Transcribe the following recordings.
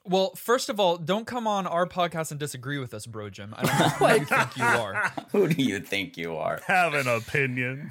Well, first of all, don't come on our podcast and disagree with us, bro, Jim. I don't know who you think you are. Who do you think you are? Having opinions.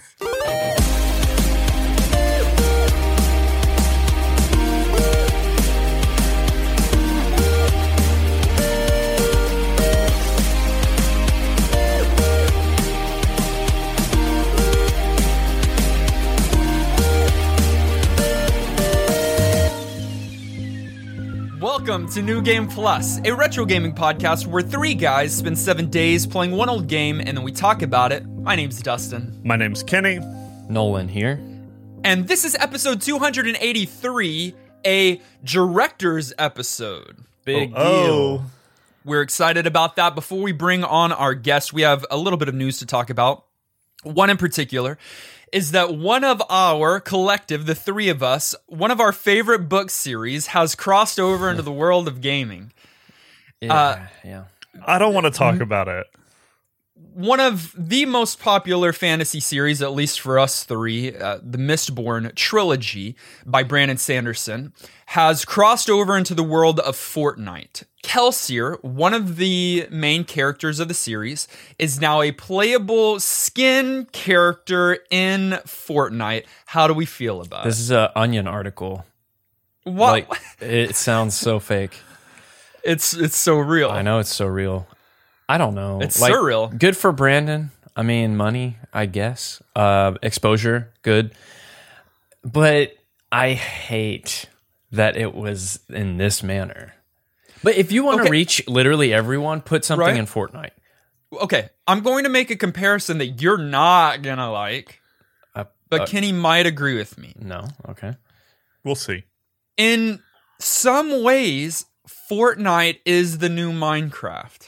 Welcome to New Game Plus, a retro gaming podcast where three guys spend 7 days playing one old game and then we talk about it. My name's Dustin. My name's Kenny. Nolan here. And this is episode 283, a director's episode. Big Oh. deal. We're excited about that. Before we bring on our guest, we have a little bit of news to talk about. One in particular is that one of our collective, the three of us, one of our favorite book series has crossed over into the world of gaming. Yeah. I don't want to talk about it. One of the most popular fantasy series, at least for us three, the Mistborn trilogy by Brandon Sanderson, has crossed over into the world of Fortnite. Kelsier, one of the main characters of the series, is now a playable skin character in Fortnite. How do we feel about This it? is an Onion article. What? Like, it sounds so fake. It's so real. I know it's so real. I don't know. It's surreal. Good for Brandon. I mean, money, I guess. Exposure, good. But I hate that it was in this manner. But if you want to Okay. reach literally everyone, put something Right. in Fortnite. Okay, I'm going to make a comparison that you're not gonna like, but Kenny might agree with me. No? Okay. We'll see. In some ways, Fortnite is the new Minecraft.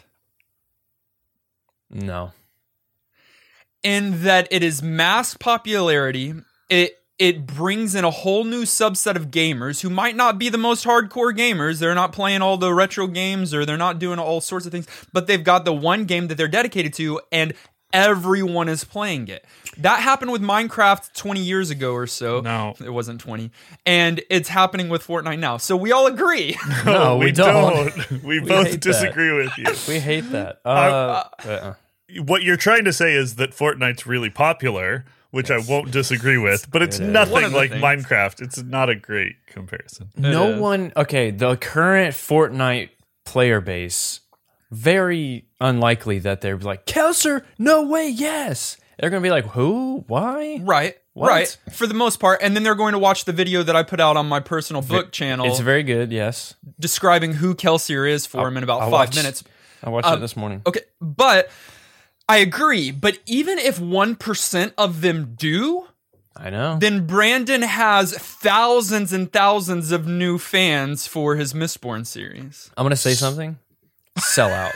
No. In that it is mass popularity, it brings in a whole new subset of gamers who might not be the most hardcore gamers. They're not playing all the retro games or they're not doing all sorts of things, but they've got the one game that they're dedicated to and everyone is playing it. That happened with Minecraft 20 years ago or so. No. It wasn't 20. And it's happening with Fortnite now. So we all agree. No, we don't. We We both hate disagree with you. We hate that. What you're trying to say is that Fortnite's really popular, which I won't disagree with, but it's It is. One nothing of the like things. Minecraft. It's not a great comparison. No is. one. Okay, the current Fortnite player base, very unlikely that they're like, Kelser, no way, yes. They're going to be like, who? Why? Right. What? Right. For the most part. And then they're going to watch the video that I put out on my personal book channel It's very good, yes. describing who Kelsier is for him in about I'll 5 watch- minutes. I watched it this morning. Okay. But I agree. But even if 1% of them do, I know. then Brandon has thousands and thousands of new fans for his Mistborn series. I'm going to say something. Sell out.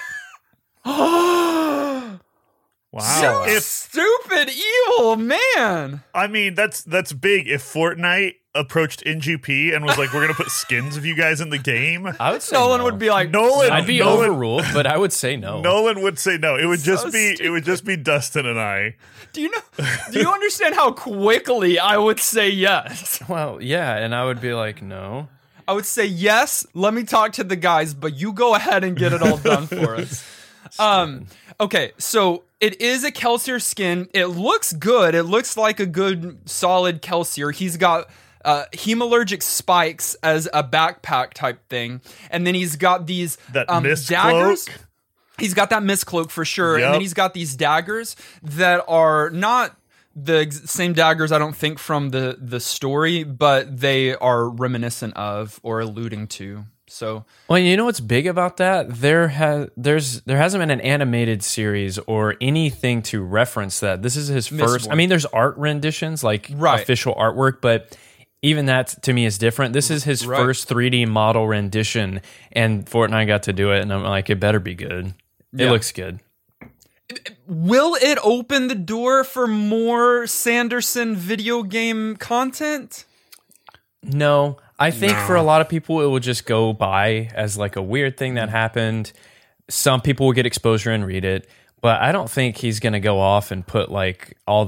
Wow. You stupid, evil man. I mean, that's big. If Fortnite approached NGP and was like, "We're gonna put skins of you guys in the game," I would say Nolan no. would be like, Nolan, I'd be Nolan, overruled, but I would say no. Nolan would say no. It would So just be it would just be Dustin and I. Do you understand how quickly I would say yes? Well, yeah, and I would be like, no. I would say yes. Let me talk to the guys, but you go ahead and get it all done for us. Okay, so it is a Kelsier skin. It looks good. It looks like a good, solid Kelsier. He's got hemalurgic spikes as a backpack type thing, and then he's got these That mist daggers. cloak. He's got that mist cloak for sure, and Yep. then he's got these daggers that are not the same daggers, I don't think, from the story, but they are reminiscent of or alluding to. So Well, you know what's big about that? There hasn't been an animated series or anything to reference that. This is his first. Mistborn. I mean, there's art renditions, like Right. official artwork, but even that to me is different. This is his Right. first 3D model rendition, and Fortnite got to do it, and I'm like, it better be good. It Yeah. looks good. will it open the door for more Sanderson video game content? No, I think No. for a lot of people, it will just go by as like a weird thing that happened. Some people will get exposure and read it, but I don't think he's going to go off and put like all the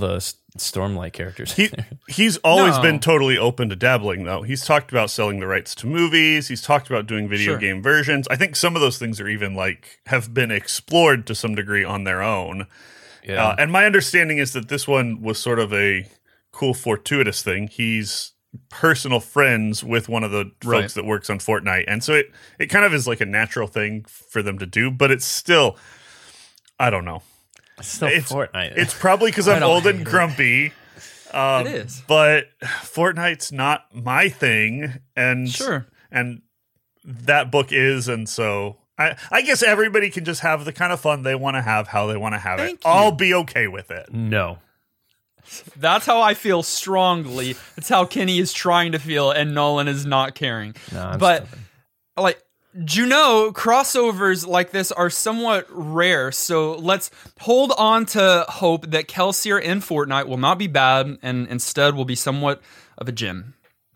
Stormlight characters. He's always No. been totally open to dabbling, though. He's talked about selling the rights to movies. He's talked about doing video Sure. game versions. I think some of those things are even have been explored to some degree on their own. Yeah. And my understanding is that this one was sort of a cool fortuitous thing. He's personal friends with one of the Right. folks that works on Fortnite, and so it kind of is like a natural thing for them to do. But it's still, I don't know. Still Fortnite. It's probably because I'm don't old and hate it. grumpy. It is. But Fortnite's not my thing, and Sure. and that book is, and so I guess everybody can just have the kind of fun they want to have, how they want to have Thank it. you. I'll be okay with it. no. That's how I feel strongly. That's how Kenny is trying to feel, and Nolan is not caring. No, I'm But stubborn. like, crossovers like this are somewhat rare, so let's hold on to hope that Kelsier in Fortnite will not be bad and instead will be somewhat of a gem.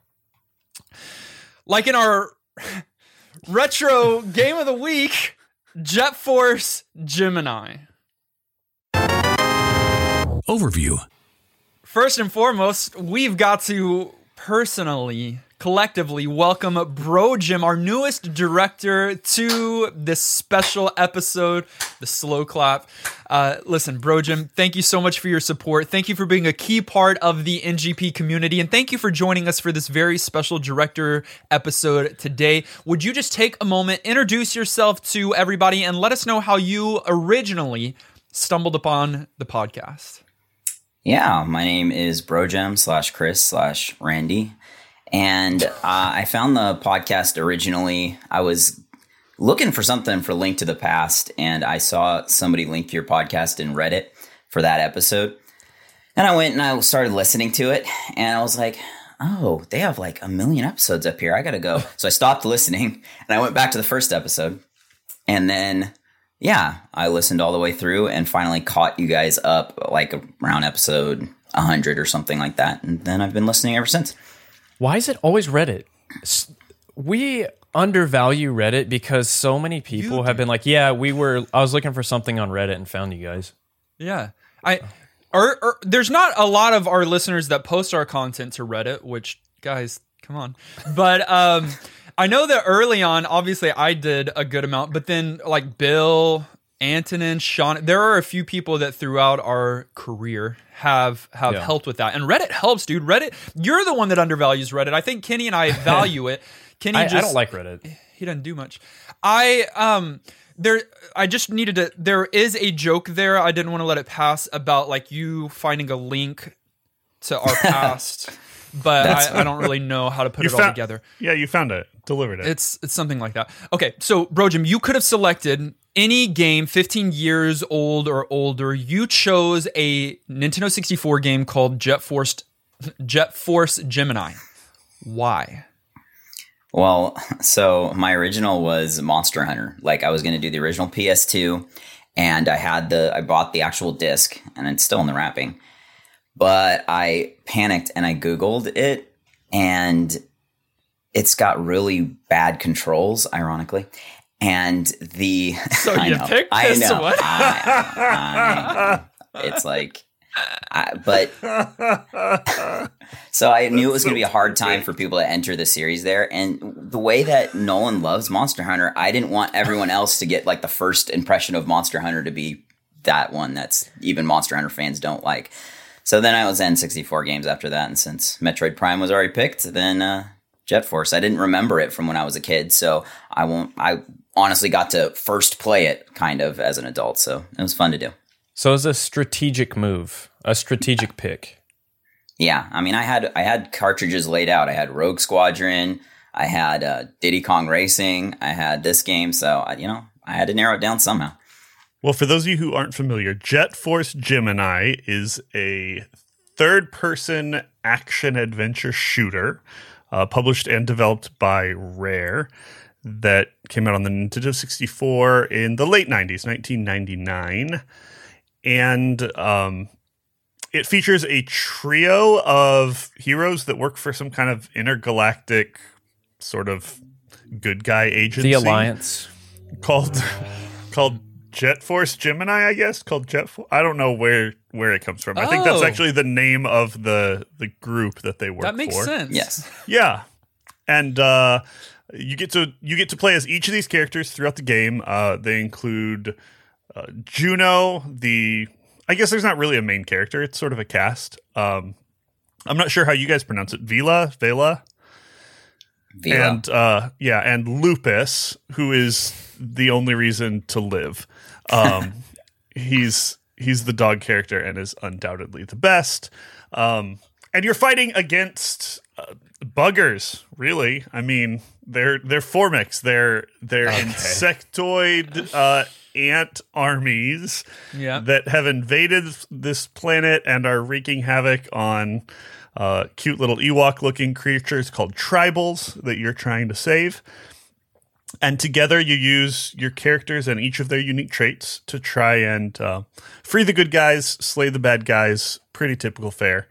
Like in our retro game of the week, Jet Force Gemini. Overview. First and foremost, we've got to personally, collectively welcome Bro Jim, our newest director, to this special episode, the Slow Clap. Listen, Bro Jim, thank you so much for your support. Thank you for being a key part of the NGP community, and thank you for joining us for this very special director episode today. Would you just take a moment, introduce yourself to everybody, and let us know how you originally stumbled upon the podcast? Yeah, my name is Brogem /Chris/Randy. And I found the podcast originally. I was looking for something for Link to the Past, and I saw somebody link your podcast in Reddit for that episode. And I went and I started listening to it, and I was like, oh, they have like 1 million episodes up here. I got to go. So I stopped listening, and I went back to the first episode. And then, yeah, I listened all the way through and finally caught you guys up like around episode 100 or something like that. And then I've been listening ever since. Why is it always Reddit? We undervalue Reddit because so many people have been like, I was looking for something on Reddit and found you guys. Yeah. There's not a lot of our listeners that post our content to Reddit, which, guys, come on. But I know that early on, obviously, I did a good amount, but then like Bill, Antonin, Sean, there are a few people that throughout our career have helped with that. And Reddit helps, dude. Reddit, you're the one that undervalues Reddit. I think Kenny and I value it. Kenny I don't like Reddit. He doesn't do much. I just needed to. There is a joke there. I didn't want to let it pass about like you finding a link to our past, but I don't really know how to put it all together. Yeah, you found it, delivered it. It's something like that. Okay, so Brojim, you could have selected any game 15 years old or older. You chose a Nintendo 64 game called Jet Force Gemini. Why? Well, so my original was Monster Hunter. Like I was going to do the original PS2, and I bought the actual disc, and it's still in the wrapping. But I panicked and I Googled it, and it's got really bad controls, ironically. And So you picked I this know. one? I know. It's like, so I knew it was going to be a hard time for people to enter the series there. And the way that Nolan loves Monster Hunter, I didn't want everyone else to get like the first impression of Monster Hunter to be that one that's even Monster Hunter fans don't like. So then I was N64 games after that. And since Metroid Prime was already picked, then Jet Force. I didn't remember it from when I was a kid. So I honestly got to first play it kind of as an adult. So it was fun to do. So it's a strategic move, a strategic pick. Yeah, I mean, I had cartridges laid out. I had Rogue Squadron, I had Diddy Kong Racing, I had this game, so I had to narrow it down somehow. Well, for those of you who aren't familiar, Jet Force Gemini is a third-person action-adventure shooter published and developed by Rare that came out on the Nintendo 64 in the late 90s, 1999. And it features a trio of heroes that work for some kind of intergalactic sort of good guy agency. The Alliance. Called Jet Force Gemini, I guess. Called Jet Force. I don't know where where it comes from. I think that's Oh. actually the name of the group that they work for. That makes sense. Yes. Yeah, and you get to play as each of these characters throughout the game. They include Juno. I guess there's not really a main character; it's sort of a cast. I'm not sure how you guys pronounce it. Vela, Vila. and and Lupus, who is the only reason to live. He's the dog character and is undoubtedly the best. And you're fighting against buggers, really. I mean, they're Formics. They're insectoid ant armies Yeah. that have invaded this planet and are wreaking havoc on cute little Ewok-looking creatures called tribals that you're trying to save. And together you use your characters and each of their unique traits to try and free the good guys, slay the bad guys. Pretty typical fare.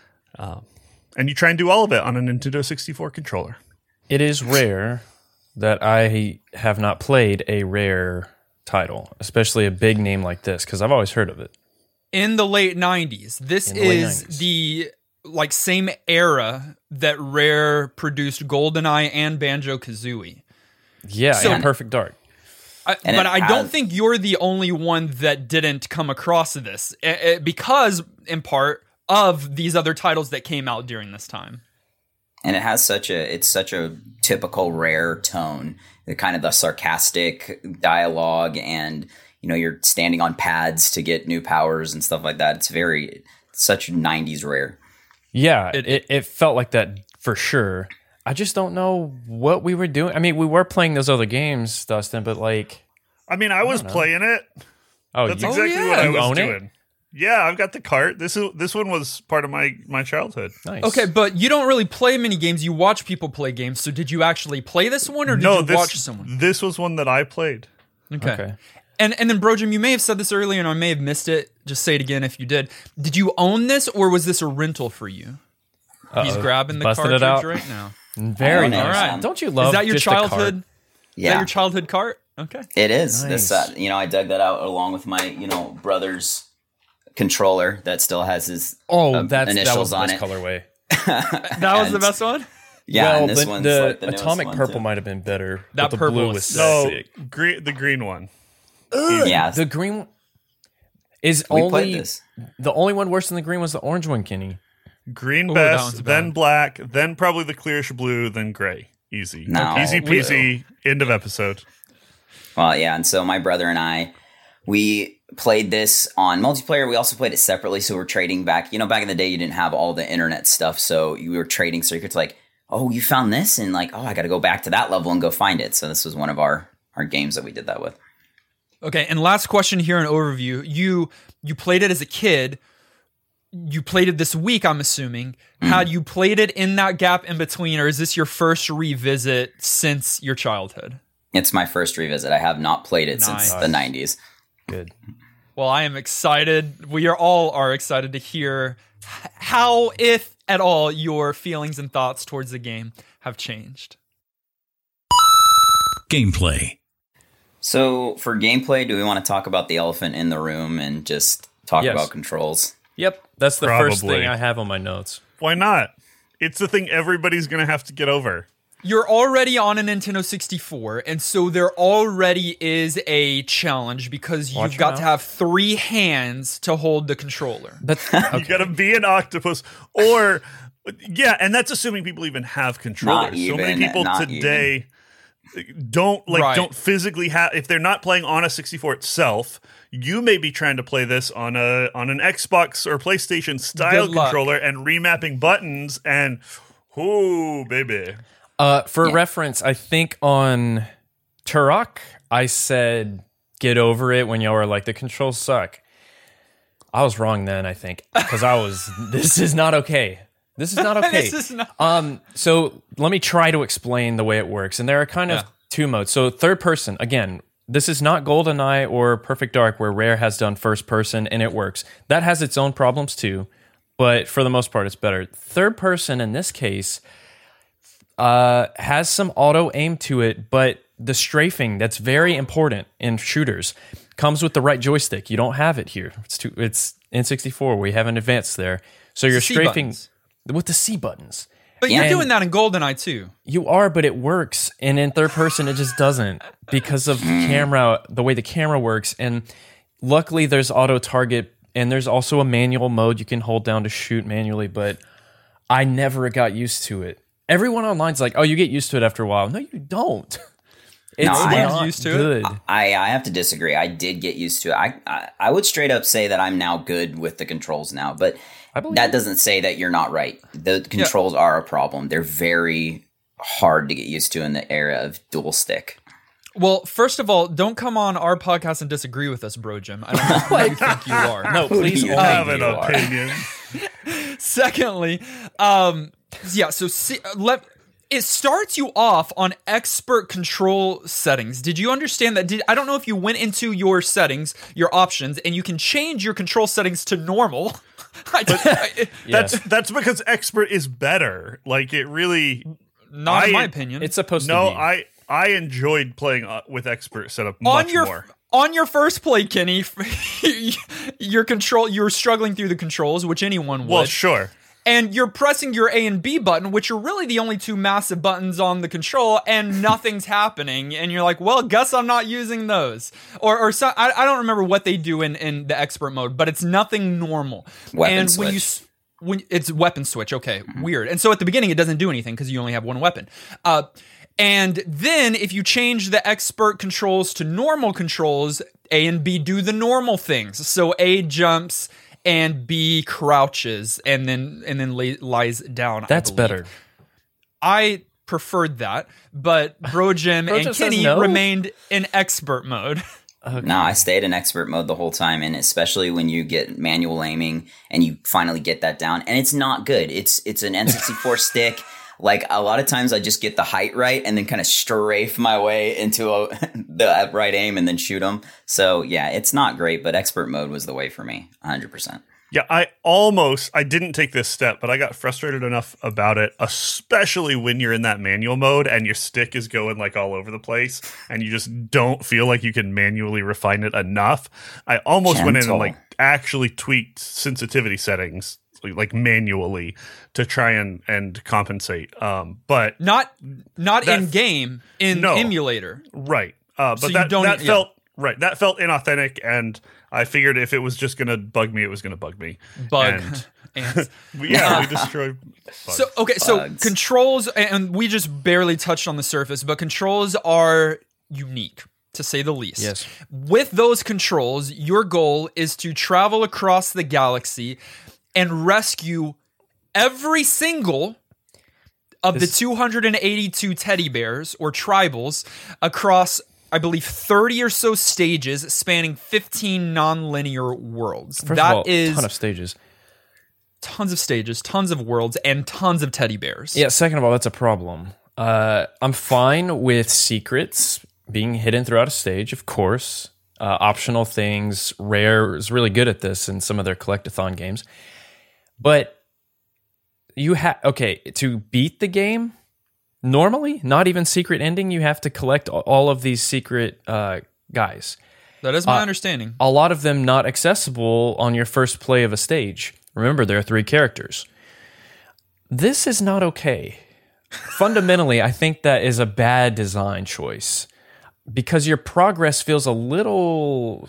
And you try and do all of it on a Nintendo 64 controller. It is rare that I have not played a Rare title, especially a big name like this, because I've always heard of it. In the late 90s. This In the late is 90s. the same era that Rare produced GoldenEye and Banjo-Kazooie. Yeah, So- and Perfect Dark. And But it I don't has- think you're the only one that didn't come across this, because, in part, of these other titles that came out during this time. And it has such a typical Rare tone, the kind of the sarcastic dialogue, and you're standing on pads to get new powers and stuff like that. It's such 90s Rare. Yeah, it felt like that for sure. I just don't know what we were doing. I mean, we were playing those other games, Dustin, but like, I mean, I was playing it. oh, That's you, exactly yeah. what I You was own it? doing. Yeah, I've got the cart. This one was part of my childhood. nice. Okay, but you don't really play many games. You watch people play games. So did you actually play this one, or did No, you watch someone? this was one that I played. Okay. And then, Brojim, you may have said this earlier, and I may have missed it. Just say it again if you did. Did you own this, or was this a rental for you? He's grabbing the Busted it cartridge out. right now. Very I don't know, nice. Sam. Don't you love Is that your just the cart? childhood? Is Yeah, that your childhood cart? Okay. it is. Nice. This I dug that out along with my brother's controller that still has his Oh, that was initials the on best it. colorway. That was the best one? Yeah, well, and this the, one's the like the newest atomic one, purple too. might have been better. That but the purple blue was was sick. No, sick. the green one. Yeah, The green one is we only played this. the only one worse than the green was the orange one, Kenny. Green Ooh, that one's best, bad. then black, then probably the clearish blue, then gray. Easy. No. Easy peasy. End of episode. Well, yeah, and so my brother and I, we played this on multiplayer. We also played it separately, so we're trading back. Back in the day, you didn't have all the internet stuff, so you were trading circuits like, oh, you found this? And like, oh, I got to go back to that level and go find it. So this was one of our games that we did that with. Okay, and last question here in overview. You played it as a kid. You played it this week, I'm assuming. Had you played it in that gap in between, or is this your first revisit since your childhood? It's my first revisit. I have not played it Nice. since the 90s. Good. Well, I am excited. We are excited to hear how, if at all, your feelings and thoughts towards the game have changed. Gameplay. So for gameplay, do we want to talk about the elephant in the room and just talk Yes. about controls? Yep, that's the first Probably. thing I have on my notes. Why not? It's the thing everybody's going to have to get over. You're already on a Nintendo 64, and so there already is a challenge because Watch you've got your to mouth. have 3 hands to hold the controller. But You got to be an octopus or yeah, and that's assuming people even have controllers. Not So many even, people not today don't Right. don't physically have, if they're not playing on a 64 itself, you may be trying to play this on an Xbox or PlayStation style Good luck. controller and remapping buttons and oh baby. for reference, I think on Turok, I said get over it when y'all were like the controls suck. I was wrong then, I think, because I was. This is not okay. This is not okay. This is not- So let me try to explain the way it works. And there are kind of Yeah. 2 modes. So third person, again, this is not GoldenEye or Perfect Dark where Rare has done first person and it works. That has its own problems too, but for the most part, it's better. Third person in this case has some auto aim to it, but The strafing, that's very important in shooters, comes with the right joystick. You don't have it here. It's N64. We haven't advanced there. So you're C strafing buttons. with the C buttons. But Yeah. you're doing that in GoldenEye too. You are, but it works. And in third person, it just doesn't because of the camera, the way the camera works. And luckily, there's auto target, and there's also a manual mode you can hold down to shoot manually. But I never got used to it. Everyone online's like, "Oh, you get used to it after a while." No, you don't. It's I- not used to it. good. I have to disagree. I did get used to it. I would straight up say that I'm now good with the controls now, but I believe that it. doesn't say that you're not right. The controls are a problem. They're very hard to get used to in the era of dual stick. Well, first of all, don't come on our podcast and disagree with us, Bro Jim. I don't know who you think you are. No, please. you only I have think an you are. opinion. Secondly, so it starts you off on expert control settings. Did you understand that? I don't know if you went into your settings, your options, and you can change your control settings to normal. That's because expert is better. Like it really. Not in I- my opinion. It's supposed to No, be. I enjoyed playing with expert setup much more. On your first play, Kenny, you're struggling through the controls, which anyone would. Well, sure. And you're pressing your A and B button, which are really the only two massive buttons on the control, and nothing's happening. And you're like, well, guess I'm not using those. Or so, I don't remember what they do in the expert mode, but it's nothing normal. Weapon and switch. when it's weapon switch, okay, weird. And so at the beginning, it doesn't do anything because you only have one weapon. And then if you change the expert controls to normal controls, A and B do the normal things. So A jumps and B crouches and then lies down. That's I believe. better. I preferred that, but Bro Jim Bro and Jim says Kenny no? remained in expert mode. No, I stayed in expert mode the whole time, and especially when you get manual aiming and you finally get that down, and it's not good. It's an N64 stick. Like a lot of times, I just get the height right and then kind of strafe my way into the right aim and then shoot them. So yeah, it's not great, but expert mode was the way for me, 100%. Yeah, I didn't take this step, but I got frustrated enough about it, especially when you're in that manual mode and your stick is going like all over the place and you just don't feel like you can manually refine it enough. I almost went in and Gentle. like actually tweaked sensitivity settings like manually to try and compensate. But Not That- in game, in No. emulator. right. So But you that don't- yeah. felt right. That felt inauthentic, and I figured if it was just going to bug me, it was going to bug me. Bug. And And we destroyed bugs. so okay, so Bugs. controls, and we just barely touched on the surface, but controls are unique, to say the least. Yes. With those controls, your goal is to travel across the galaxy and rescue every single of the 282 teddy bears or tribals across, I believe, 30 or so stages spanning 15 non-linear worlds. First That of all, is ton of stages. tons of stages, tons of worlds, and tons of teddy bears. Yeah, second of all, that's a problem. I'm fine with secrets being hidden throughout a stage, of course. Optional things. Rare is really good at this in some of their collectathon games. But you have, okay, to beat the game, normally, not even secret ending, you have to collect all of these secret guys. That is my understanding. A lot of them not accessible on your first play of a stage. Remember, there are 3 characters. This is not okay. Fundamentally, I think that is a bad design choice because your progress feels a little,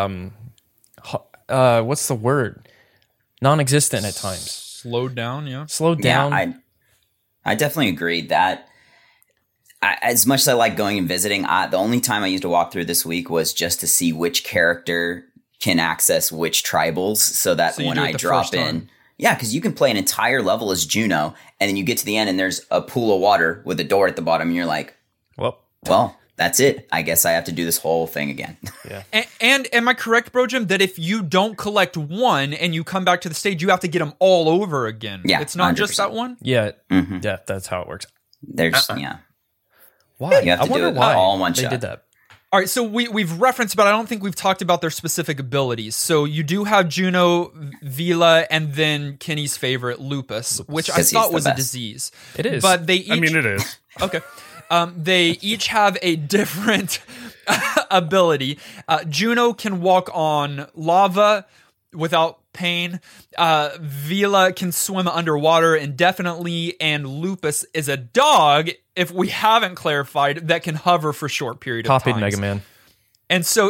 what's the word? Non-existent at times. Slowed down, yeah. Slowed down. Yeah, I definitely agree that as much as I like going and visiting, the only time I used a walkthrough this week was just to see which character can access which tribals so that So you when do it I the drop first in. time. Yeah, because you can play an entire level as Juno, and then you get to the end and there's a pool of water with a door at the bottom, and you're like, well, that's it. I guess I have to do this whole thing again. And am I correct, Bro Jim, that if you don't collect one and you come back to the stage, you have to get them all over again? Yeah, It's not just 100%. that one? yeah, that's how it works. There's, yeah. Why? You have to I wonder do it why all in one they shot. did that. All right, so we've referenced, but I don't think we've talked about their specific abilities. So you do have Juno, Vila, and then Kenny's favorite, Lupus, which I 'Cause he's thought the was a best. disease. It is. But they each... I mean, it is. Okay. They each have a different ability. Juno can walk on lava without pain. Vila can swim underwater indefinitely, and Lupus is a dog, if we haven't clarified, that can hover for short period of time. Copied Mega Man. And so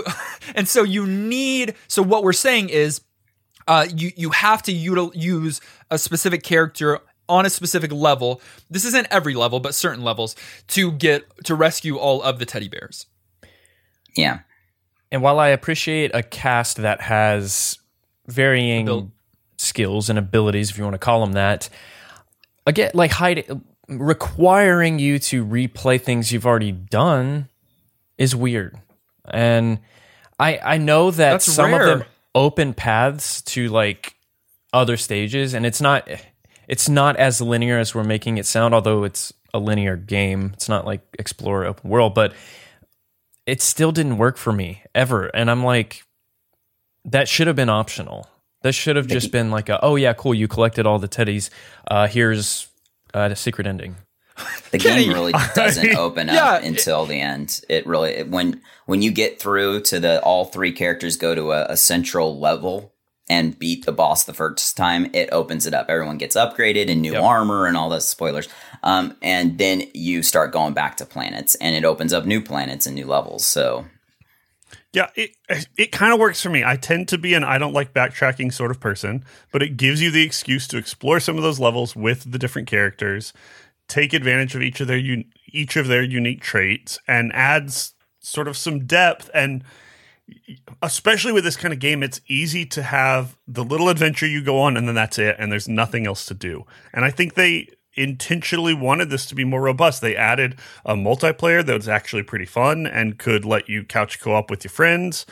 what we're saying is you have to use a specific character on a specific level. This isn't every level, but certain levels to rescue all of the teddy bears. Yeah. And while I appreciate a cast that has varying skills and abilities, if you want to call them that, again, like requiring you to replay things you've already done is weird. And I know that That's some rare. of them open paths to like other stages, and it's not as linear as we're making it sound, although it's a linear game. It's not like Explore Open World, but it still didn't work for me ever. And I'm like, that should have been optional. That should have just been like, oh yeah, cool, you collected all the teddies. Here's the secret ending. The game really doesn't open up until the end. It really, when you get through to all three characters go to a central level and beat the boss the first time, it opens it up. Everyone gets upgraded and new armor and all those spoilers. And then you start going back to planets, and it opens up new planets and new levels. So yeah, it kind of works for me. I tend to be an I don't like backtracking sort of person, but it gives you the excuse to explore some of those levels with the different characters, take advantage of each of their unique traits, and adds sort of some depth. And especially with this kind of game, it's easy to have the little adventure you go on and then that's it, and there's nothing else to do. And I think they intentionally wanted this to be more robust. They added a multiplayer that was actually pretty fun and could let you couch co-op with your friends.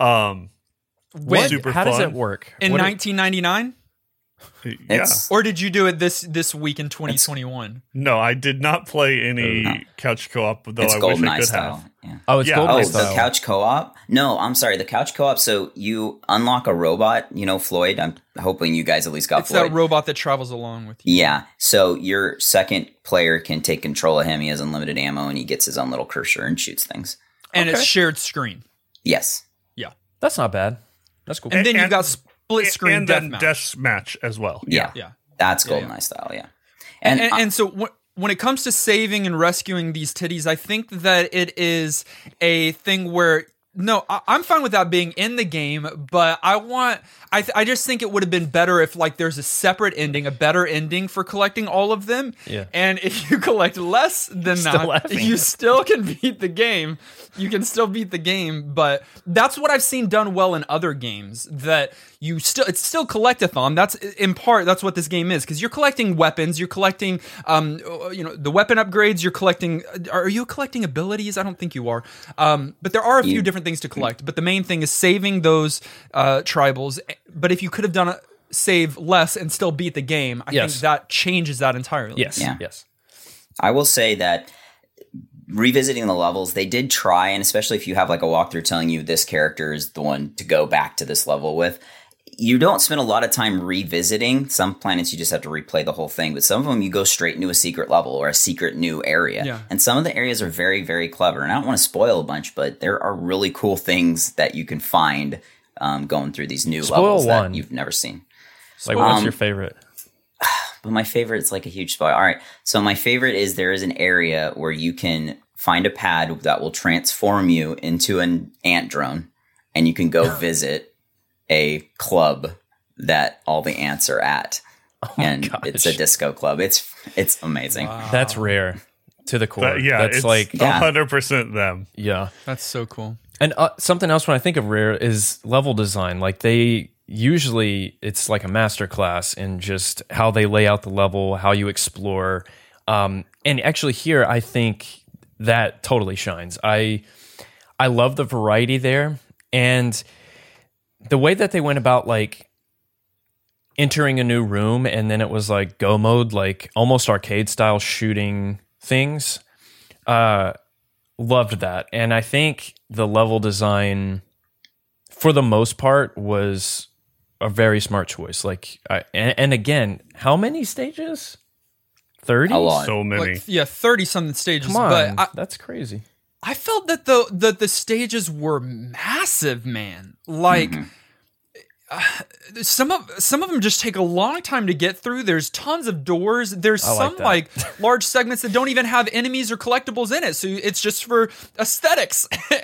Super how fun. does it work? In 1999? Yeah. Or did you do it this week in 2021? No, I did not play any couch co-op, though it's I wish I GoldenEye could style. have. Yeah. Oh, it's Yeah. GoldenEye Oh, style. the couch co-op? No, I'm sorry. The couch co-op. So you unlock a robot, Floyd. I'm hoping you guys at least got It's Floyd. that robot that travels along with you. Yeah. So your second player can take control of him. He has unlimited ammo and he gets his own little cursor and shoots things. And it's shared screen. Yes. Yeah. That's not bad. That's cool. And then And- you've got split screen And then deathmatch. deathmatch as well. Yeah. Yeah. That's Yeah, GoldenEye style. Yeah. And so when it comes to saving and rescuing these titties, I think that it is a thing where, no, I'm fine with that being in the game, but I just think it would have been better if like there's a separate ending, a better ending for collecting all of them. Yeah. And if you collect less than Still that, laughing. you still can beat the game. You can still beat the game, but that's what I've seen done well in other games, that it's still collectathon. That's in part, that's what this game is, because you're collecting weapons, you're collecting the weapon upgrades, are you collecting abilities? I don't think you are. But there are a few different things to collect, but the main thing is saving those tribals. But if you could have done save less and still beat the game, I think that changes that entirely. Yes. Yeah. Yes. I will say that revisiting the levels, they did try, and especially if you have like a walkthrough telling you this character is the one to go back to this level with, you don't spend a lot of time revisiting. Some planets you just have to replay the whole thing, but some of them you go straight into a secret level or a secret new area. Yeah. And some of the areas are very, very clever. And I don't want to spoil a bunch, but there are really cool things that you can find going through these new levels one. that you've never seen. Like, what's your favorite? But my favorite is like a huge spoiler. All right. So my favorite is there is an area where you can find a pad that will transform you into an ant drone, and you can go visit a club that all the ants are at. And it's a disco club. It's amazing. Wow. That's rare to the core. It's That's like, 100% them. yeah. That's so cool. And something else when I think of Rare is level design. Like usually it's like a master class in just how they lay out the level, how you explore. And actually here, I think that totally shines. I love the variety there. And the way that they went about like entering a new room and then it was like go mode, like almost arcade style shooting things. Loved that. And I think the level design for the most part was a very smart choice. Like, and again, how many stages? 30? A lot. So many. Like, yeah, 30 something stages. Come on, But that's crazy. I felt that the stages were massive, man. Like some of them just take a long time to get through. There's tons of doors. There's some like large segments that don't even have enemies or collectibles in it. So it's just for aesthetics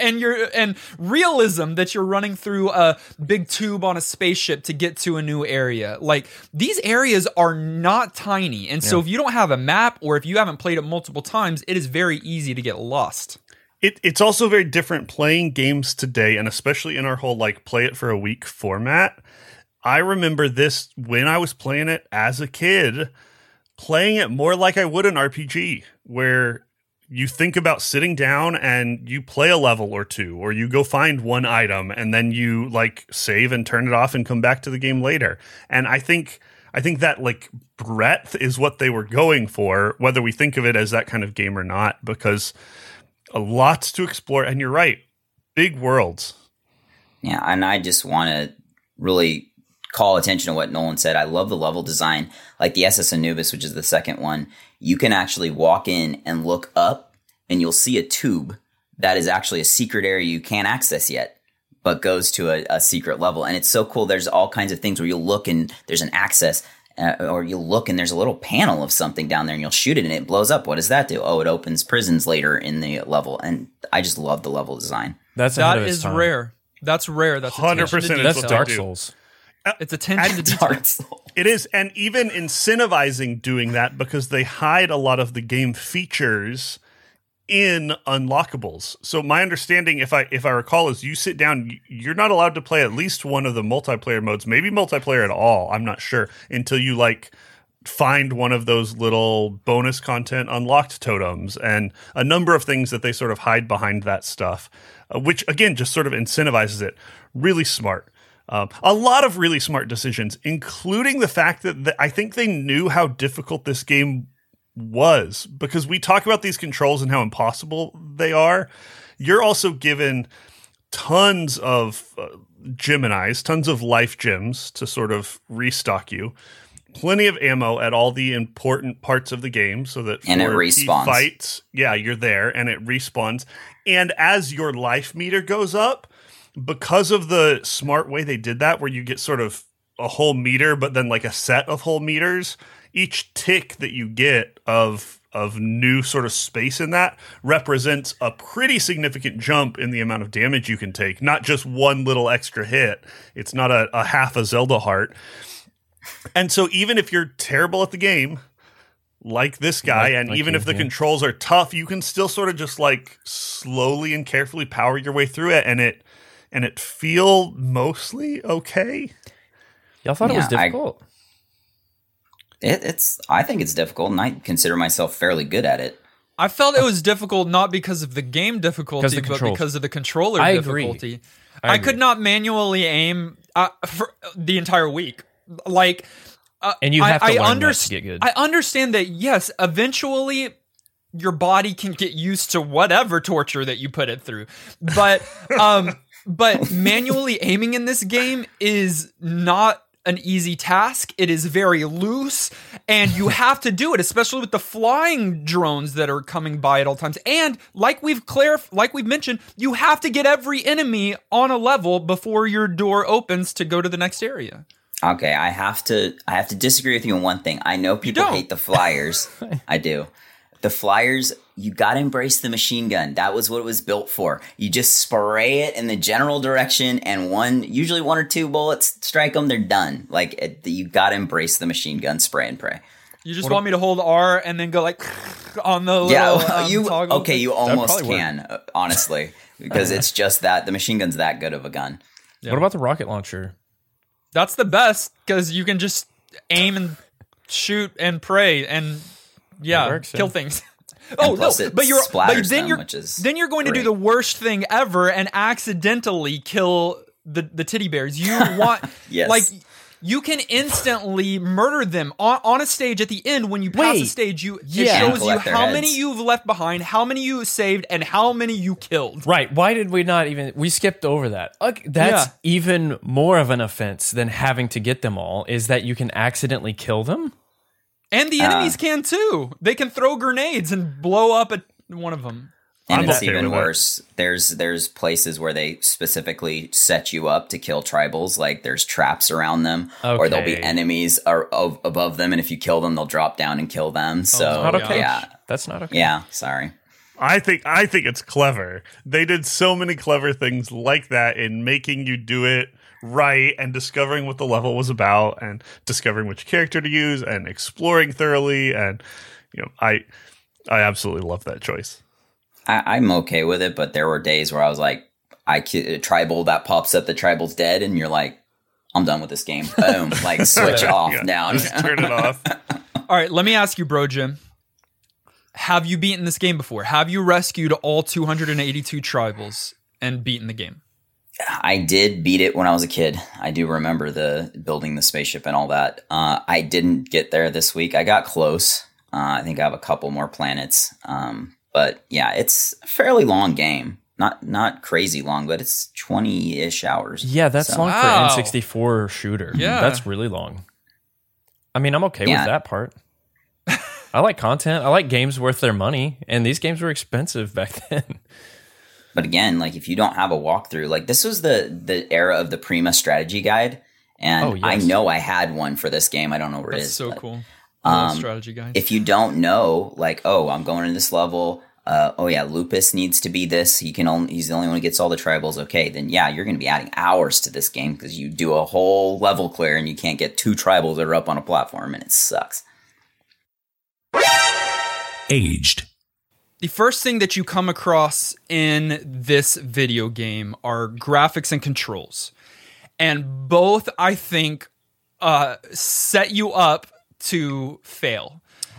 and realism that you're running through a big tube on a spaceship to get to a new area. Like, these areas are not tiny. And so if you don't have a map, or if you haven't played it multiple times, it is very easy to get lost. It's also very different playing games today, and especially in our whole like play it for a week format. I remember this when I was playing it as a kid, playing it more like I would an RPG, where you think about sitting down and you play a level or two, or you go find one item and then you like save and turn it off and come back to the game later. And I think that like breadth is what they were going for, whether we think of it as that kind of game or not, because a lot to explore. And you're right, big worlds. Yeah, and I just want to really call attention to what Nolan said. I love the level design. Like the SS Anubis, which is the second one, you can actually walk in and look up and you'll see a tube that is actually a secret area you can't access yet, but goes to a secret level. And it's so cool. There's all kinds of things where you'll look and there's an access, or you'll look and there's a little panel of something down there and you'll shoot it and it blows up. What does that do? Oh, it opens prisons later in the level. And I just love the level design. That is rare. That's rare. That's 100%. That's Dark Souls. It's attention to detail. It is, and even incentivizing doing that, because they hide a lot of the game features in unlockables. So my understanding, if I recall, is you sit down, you're not allowed to play at least one of the multiplayer modes, maybe multiplayer at all, I'm not sure, until you like find one of those little bonus content unlocked totems and a number of things that they sort of hide behind that stuff, which again just sort of incentivizes it. Really smart. A lot of really smart decisions, including the fact that I think they knew how difficult this game was, because we talk about these controls and how impossible they are. You're also given tons of Geminis, tons of life gems to sort of restock you. Plenty of ammo at all the important parts of the game, so that and it for respawns. Fights, you're there and it respawns. And as your life meter goes up, because of the smart way they did that, where you get sort of a whole meter, but then like a set of whole meters, each tick that you get of new sort of space in that represents a pretty significant jump in the amount of damage you can take. Not just one little extra hit. It's not a half a Zelda heart. And so even if you're terrible at the game, like this guy, and even if the controls are tough, you can still sort of just like slowly and carefully power your way through it, and it feel mostly okay. Y'all thought it was difficult? I think it's difficult, and I consider myself fairly good at it. I felt it was difficult not because of the game difficulty, but because of the controller difficulty. I could not manually aim for the entire week. Like, and you have to learn that to get good. I understand that, yes, eventually your body can get used to whatever torture that you put it through. But but manually aiming in this game is not an easy task. It is very loose, and you have to do it, especially with the flying drones that are coming by at all times. And like we've mentioned, you have to get every enemy on a level before your door opens to go to the next area. Okay, I have to disagree with you on one thing. I know people hate the flyers. I do. The flyers, you gotta embrace the machine gun. That was what it was built for. You just spray it in the general direction, and usually one or two bullets strike them, they're done. Like, you gotta embrace the machine gun, spray and pray. You just want me to hold R and then go like on the little toggle? Okay, you almost can, honestly, because it's just that the machine gun's that good of a gun. Yeah. What about the rocket launcher? That's the best, because you can just aim and shoot and pray and kill things. Oh no! But then you're going to do the worst thing ever and accidentally kill the teddy bears. You want like you can instantly murder them on a stage at the end when you pass a stage. It shows you how many you've left behind, how many you saved, and how many you killed. Right? Why did we not even? We skipped over that. That's even more of an offense than having to get them all. Is that you can accidentally kill them? And the enemies can too. They can throw grenades and blow up one of them. And I'm it's okay even with it. worse. There's places where they specifically set you up to kill tribals. Like there's traps around them, or there'll be Okay. enemies above them, and if you kill them, they'll drop down and kill them. So Not okay. yeah, That's not okay. yeah. Sorry. I think it's clever. They did so many clever things like that in making you do it right and discovering what the level was about and discovering which character to use and exploring thoroughly. And I absolutely love that choice. I'm okay with it, but there were days where I was like, tribal that pops up, the tribal's dead, and you're like, I'm done with this game. Boom, like switch off Yeah, down. just turn it off. All right, let me ask you, Bro Jim. Have you beaten this game before? Have you rescued all 282 tribals and beaten the game? I did beat it when I was a kid. I do remember the building the spaceship and all that. I didn't get there this week. I got close. I think I have a couple more planets. But yeah, it's a fairly long game. Not crazy long, but it's 20-ish hours. Yeah, that's So- long Wow. for N64 shooter. Yeah. That's really long. I mean, I'm okay Yeah. with that part. I like content. I like games worth their money, and these games were expensive back then. But again, like if you don't have a walkthrough, like this was the era of the Prima strategy guide. And Oh, yes. I know I had one for this game. I don't know where it That's is. so but cool. I love strategy guys. If you don't know, like, oh, I'm going in this level. Oh yeah, Lupus needs to be this. He's the only one who gets all the tribals. Okay, then yeah, you're going to be adding hours to this game because you do a whole level clear and you can't get 2 tribals that are up on a platform, and it sucks. Aged. The first thing that you come across in this video game are graphics and controls. And both, I think, set you up to fail.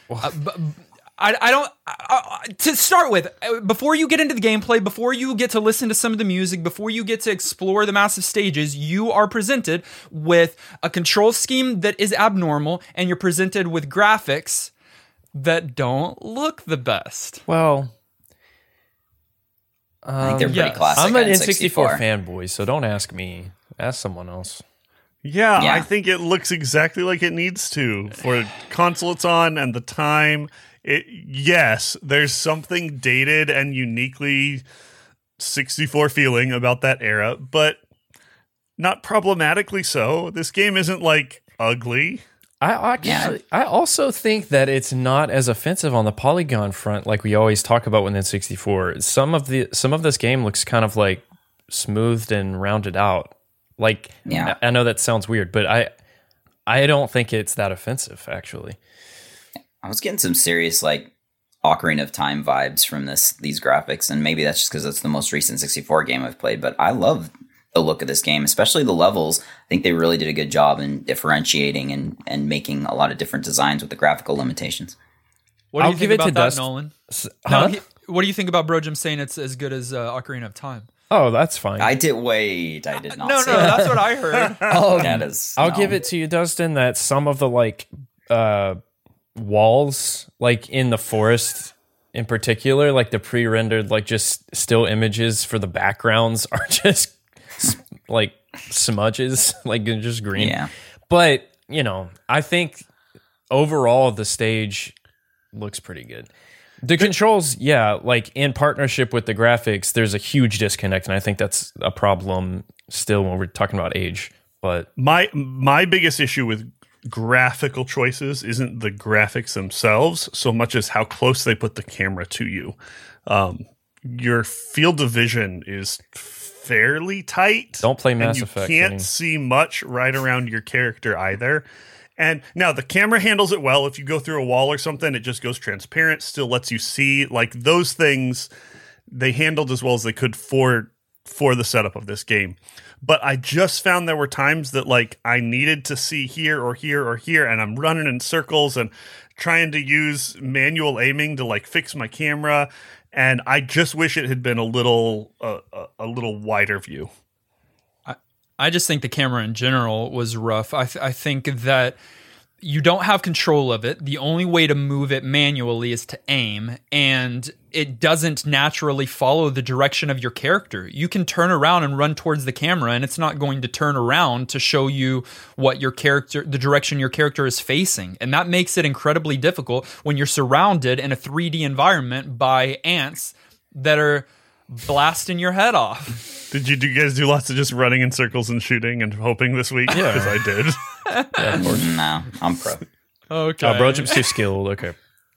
To start with, before you get into the gameplay, before you get to listen to some of the music, before you get to explore the massive stages, you are presented with a control scheme that is abnormal, and you're presented with graphics that don't look the best. Well, I think they're pretty yeah. classic. I'm an on N64 fanboy, so don't ask me. Ask someone else. Yeah, Yeah. I think it looks exactly like it needs to for console it's on and the time. Yes, there's something dated and uniquely 64 feeling about that era, but not problematically so. This game isn't like ugly. I also think that it's not as offensive on the polygon front like we always talk about with N64. Some of this game looks kind of like smoothed and rounded out. Like, Yeah. I know that sounds weird, but I don't think it's that offensive actually. I was getting some serious like Ocarina of Time vibes from these graphics, and maybe that's just because it's the most recent 64 game I've played. But I love the look of this game, especially the levels. I think they really did a good job in differentiating and making a lot of different designs with the graphical limitations. What do I'll you give think it to about that, Dust- Nolan? Huh? What do you think about Bro Jim saying it's as good as Ocarina of Time? Oh, that's fine. I did not No, say that's what I heard. that is. I'll give it to you, Dustin, that some of the like walls, like in the forest in particular, like the pre-rendered, like just still images for the backgrounds are just like smudges, like they're just green. Yeah. But, I think overall the stage looks pretty good. The controls, yeah, like in partnership with the graphics, there's a huge disconnect, and I think that's a problem still when we're talking about age. But My biggest issue with graphical choices isn't the graphics themselves so much as how close they put the camera to you. Your field of vision is fairly tight. Don't play Mass and Effect, You can't Kenny. see much right around your character either. And now the camera handles it well. If you go through a wall or something, it just goes transparent, still lets you see. Like those things, they handled as well as they could for the setup of this game. But I just found there were times that like I needed to see here or here or here, and I'm running in circles and trying to use manual aiming to like fix my camera. And I just wish it had been a little wider view. I just think the camera in general was rough. I think that you don't have control of it. The only way to move it manually is to aim, and it doesn't naturally follow the direction of your character. You can turn around and run towards the camera, and it's not going to turn around to show you what your character, the direction your character is facing. And that makes it incredibly difficult when you're surrounded in a 3D environment by ants that are blasting your head off. Did you guys do lots of just running in circles and shooting and hoping this week? Yeah. Because I did. Yeah, of course. No, I'm pro. Okay. Brojim's too skilled. Okay.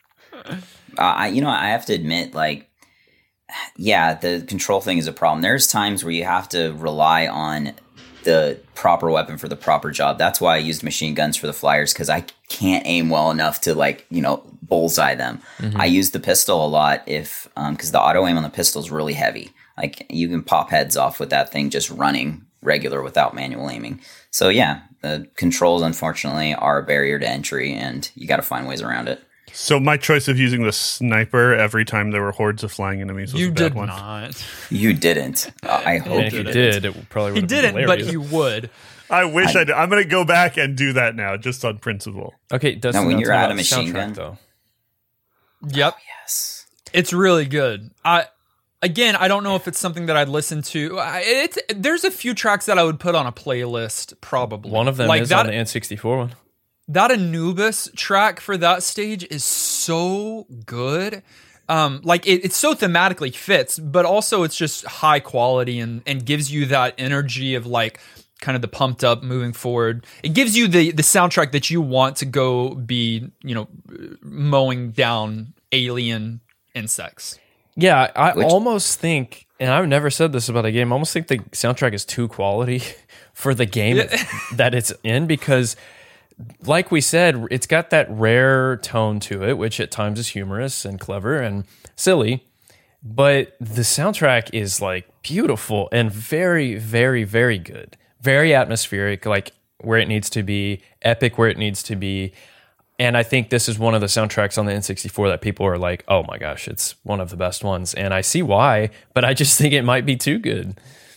I have to admit, like, yeah, the control thing is a problem. There's times where you have to rely on the proper weapon for the proper job. That's why I used machine guns for the flyers, because I can't aim well enough to, like, bullseye them. I use the pistol a lot because the auto aim on the pistol is really heavy. Like, you can pop heads off with that thing just running regular without manual aiming. So yeah, the controls unfortunately are a barrier to entry, and you got to find ways around it. So my choice of using the sniper every time there were hordes of flying enemies was You a bad did one. not. You didn't. I hope And if you you didn't. did, it probably He would have been didn't, but hilarious. you would. I wish I did. I'm going to go back and do that now, just on principle. Okay, Dustin, when now you're tell me out of about the machine soundtrack, gun. though. Yep. Yes. It's really good. Again, I don't know if it's something that I'd listen to. There's a few tracks that I would put on a playlist, probably. One of them like is that, on the N64 one. That Anubis track for that stage is so good. It so thematically fits, but also it's just high quality and gives you that energy of like kind of the pumped up moving forward. It gives you the soundtrack that you want to go be, mowing down alien insects. Yeah, I almost think, and I've never said this about a game, I almost think the soundtrack is too quality for the game that it's in, because like we said, it's got that rare tone to it, which at times is humorous and clever and silly, but the soundtrack is like beautiful and very, very, very good. Very atmospheric, like where it needs to be, epic where it needs to be. And I think this is one of the soundtracks on the N64 that people are like, oh my gosh, it's one of the best ones. And I see why, but I just think it might be too good.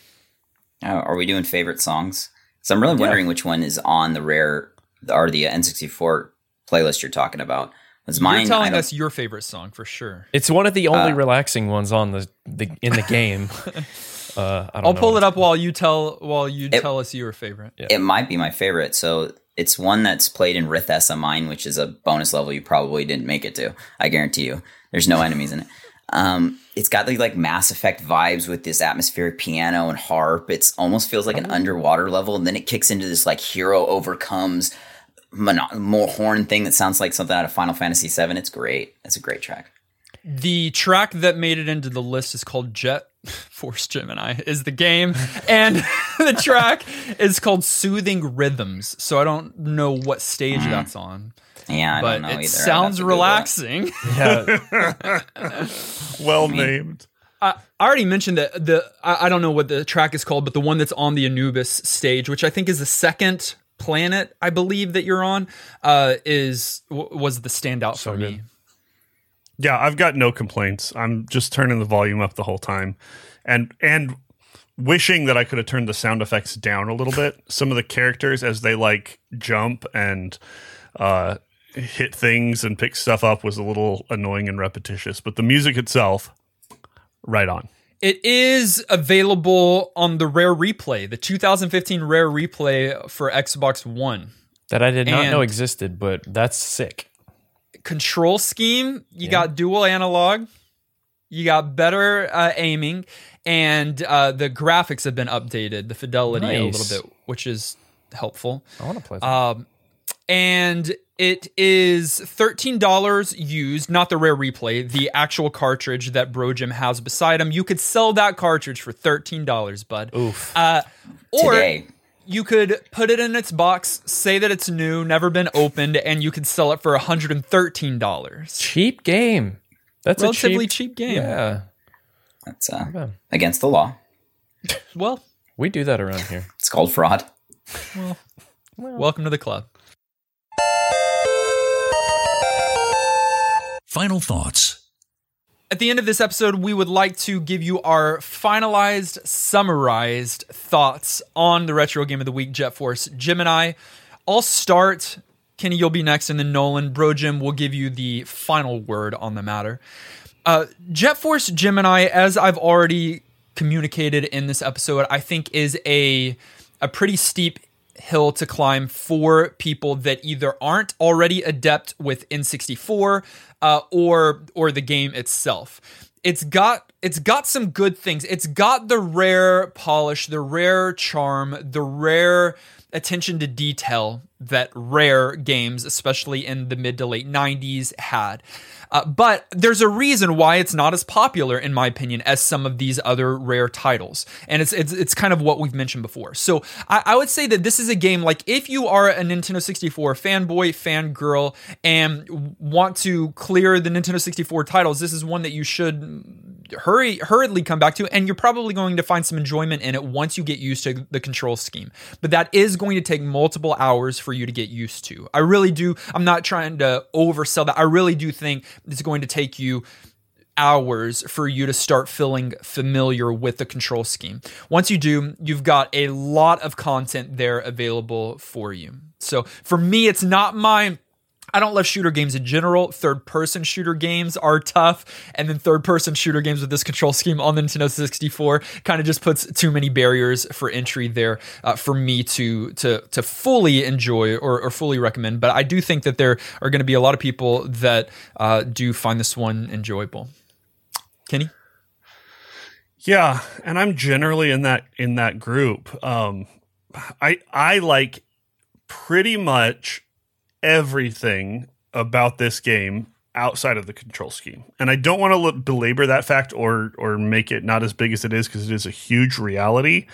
Are we doing favorite songs? So I'm really wondering which one is on the N64 playlist you're talking about. Was mine? You're telling us your favorite song for sure. It's one of the only relaxing ones on the in the game. I'll pull it up while you tell us your favorite. It might be my favorite. So it's one that's played in Rithessa Mine, which is a bonus level you probably didn't make it to. I guarantee you. There's no enemies in it. It's got the like Mass Effect vibes with this atmospheric piano and harp. It almost feels like an underwater level, and then it kicks into this like hero overcomes more horn thing that sounds like something out of Final Fantasy VII. It's great. It's a great track. The track that made it into the list is called Jet Force Gemini is the game, and the track is called Soothing Rhythms. So I don't know what stage that's on. Yeah, I but don't know either. It sounds relaxing. Yeah. Well named. I already mentioned that I don't know what the track is called, but the one that's on the Anubis stage, which I think is the second planet I believe that you're on, was the standout for me. good. Yeah, I've got no complaints. I'm just turning the volume up the whole time, and wishing that I could have turned the sound effects down a little bit. Some of the characters, as they like jump and hit things and pick stuff up, was a little annoying and repetitious. But the music itself, right on. It is available on the Rare Replay, the 2015 Rare Replay for Xbox One. That I did not know And- existed, but that's sick. Control scheme, you got dual analog, you got better aiming, and the graphics have been updated, the fidelity a Nice. little bit, which is helpful. I want to play that. And it is $13 used, not the Rare Replay, the actual cartridge that Brojim has beside him. You could sell that cartridge for $13, bud. Oof. Or Today. you could put it in its box, say that it's new, never been opened, and you could sell it for $113. Cheap game. That's Relatively a cheap game. Yeah. That's against the law. Well, We do that around here. It's called fraud. welcome to the club. Final thoughts. At the end of this episode, we would like to give you our finalized, summarized thoughts on the Retro Game of the Week, Jet Force Gemini. I'll start. Kenny, you'll be next, and then Nolan. Bro Jim will give you the final word on the matter. Jet Force Gemini, as I've already communicated in this episode, I think is a pretty steep hill to climb for people that either aren't already adept with N64 or the game itself. It's got some good things. It's got the rare polish, the rare charm, the rare attention to detail that Rare games, especially in the mid to late 90s, had. But there's a reason why it's not as popular, in my opinion, as some of these other Rare titles. And it's kind of what we've mentioned before. So I would say that this is a game, like, if you are a Nintendo 64 fanboy, fangirl, and want to clear the Nintendo 64 titles, this is one that you should hurriedly come back to, and you're probably going to find some enjoyment in it once you get used to the control scheme. But that is going to take multiple hours for you to get used to. I really do. I'm not trying to oversell that. I really do think it's going to take you hours for you to start feeling familiar with the control scheme. Once you do, you've got a lot of content there available for you. So for me, it's not I don't love shooter games in general. Third-person shooter games are tough, and then third-person shooter games with this control scheme on the Nintendo 64 kind of just puts too many barriers for entry there for me to fully enjoy or fully recommend. But I do think that there are going to be a lot of people that do find this one enjoyable. Kenny? Yeah, and I'm generally in that group. I like pretty much everything about this game outside of the control scheme. And I don't want to belabor that fact or make it not as big as it is, because it is a huge reality.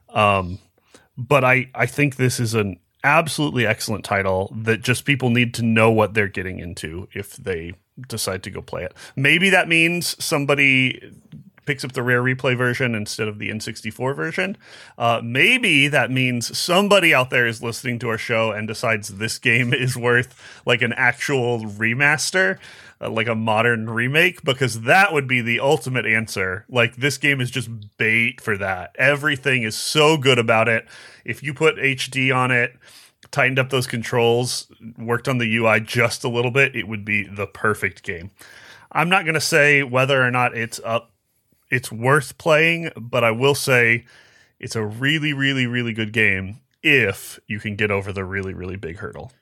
But I think this is an absolutely excellent title that just people need to know what they're getting into if they decide to go play it. Maybe that means somebody picks up the Rare Replay version instead of the N64 version. Maybe that means somebody out there is listening to our show and decides this game is worth like an actual remaster, like a modern remake, because that would be the ultimate answer. Like, this game is just bait for that. Everything is so good about it. If you put HD on it, tightened up those controls, worked on the UI just a little bit, it would be the perfect game. I'm not going to say whether or not it's worth playing, but I will say it's a really, really, really good game if you can get over the really, really big hurdle.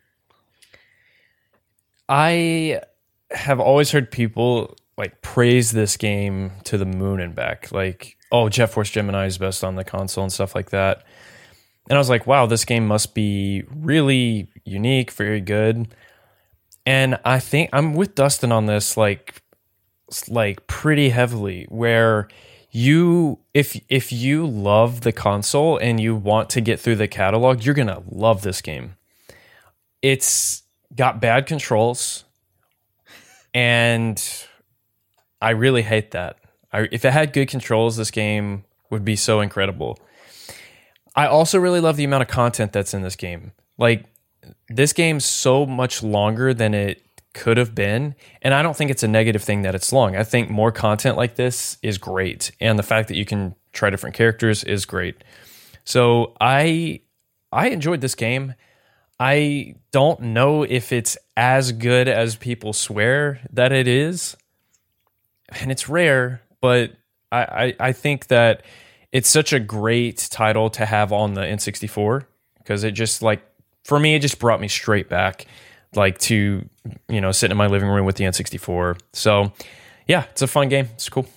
I have always heard people like praise this game to the moon and back. Like, oh, Jet Force Gemini is best on the console and stuff like that. And I was like, wow, this game must be really unique, very good. And I think I'm with Dustin on this, like pretty heavily, where if you love the console and you want to get through the catalog, you're gonna love this game. It's got bad controls, and I really hate that. If it had good controls, this game would be so incredible. I also really love the amount of content that's in this game. Like, this game's so much longer than it could have been, and I don't think it's a negative thing that it's long. I think more content like this is great, and the fact that you can try different characters is great. So I enjoyed this game. I don't know if it's as good as people swear that it is, and it's Rare, but I think that it's such a great title to have on the N64, because it just, like, for me, it just brought me straight back, like, to, you know, sitting in my living room with the N64. So yeah, it's a fun game. It's cool.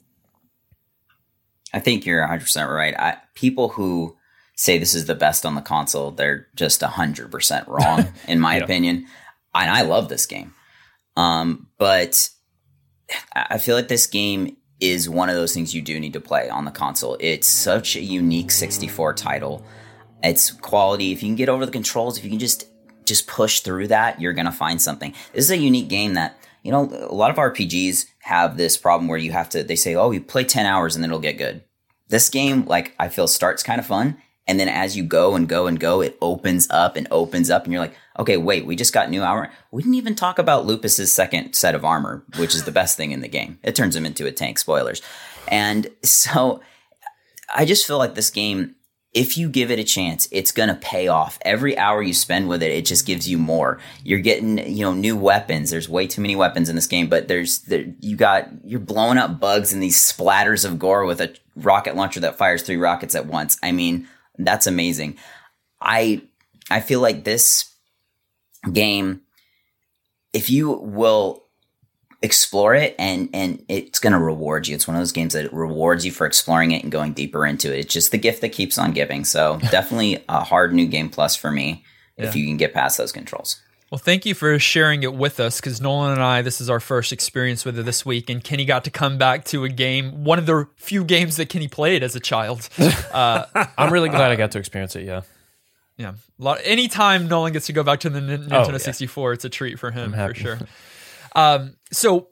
I think you're 100% right. People who say this is the best on the console, they're just 100% wrong, in my opinion. And I love this game. But I feel like this game is one of those things you do need to play on the console. It's such a unique 64 title. It's quality. If you can get over the controls, if you can just push through that, you're going to find something. This is a unique game that, you know, a lot of RPGs have this problem where they say, oh, you play 10 hours and then it'll get good. This game, like, I feel starts kind of fun. And then as you go and go and go, it opens up and opens up. And you're like, okay, wait, we just got new armor. We didn't even talk about Lupus's second set of armor, which is the best thing in the game. It turns him into a tank, spoilers. And so I just feel like this game if you give it a chance, it's going to pay off. Every hour you spend with it, it just gives you more. You're getting, new weapons. There's way too many weapons in this game, but you're blowing up bugs and these splatters of gore with a rocket launcher that fires 3 rockets at once. I mean, that's amazing. I feel like this game, if you will explore it and it's going to reward you. It's one of those games that rewards you for exploring it and going deeper into it. It's just the gift that keeps on giving. So definitely a hard new game plus for me if you can get past those controls. Well, thank you for sharing it with us, because Nolan and I, this is our first experience with it this week, and Kenny got to come back to a game, one of the few games that Kenny played as a child. I'm really glad I got to experience it, yeah. Yeah. Anytime Nolan gets to go back to the Nintendo 64, it's a treat for him, for sure. So